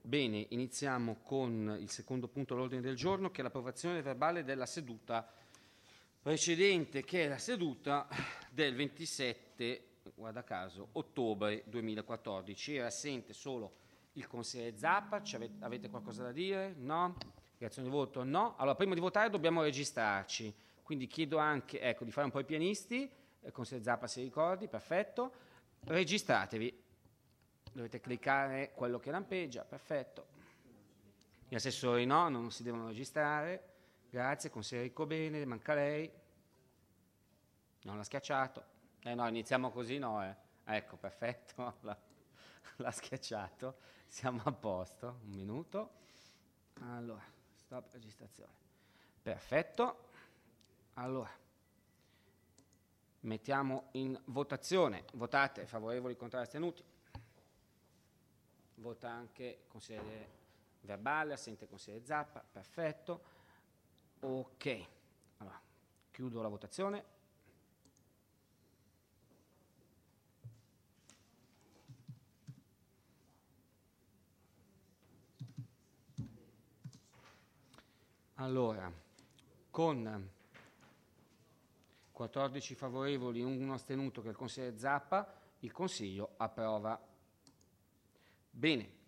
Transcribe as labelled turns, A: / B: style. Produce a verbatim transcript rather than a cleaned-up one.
A: Bene, iniziamo con il secondo punto all'ordine del giorno, che è l'approvazione verbale della seduta precedente, che è la seduta del ventisette, guarda caso, ottobre duemilaquattordici. Era assente solo il consigliere Zappa. Ci avete, avete qualcosa da dire? No? Dichiarazione di voto? No? Allora, prima di votare dobbiamo registrarci, quindi chiedo anche, ecco, di fare un po' i pianisti. Il consigliere Zappa si ricordi, perfetto. Registratevi. Dovete cliccare quello che lampeggia, perfetto. Gli assessori no, non si devono registrare. Grazie, consigliere Ricobene, manca lei. Non l'ha schiacciato. Eh no, iniziamo così, no, eh. Ecco, perfetto, l'ha, l'ha schiacciato. Siamo a posto, un minuto. Allora, stop registrazione. Perfetto. Allora, mettiamo in votazione. Votate favorevoli, contrari, astenuti. Vota anche consigliere Verbale, assente consigliere Zappa, perfetto. Ok, allora chiudo la votazione. Allora, con quattordici favorevoli, uno astenuto che è il consigliere Zappa, il Consiglio approva. Bene.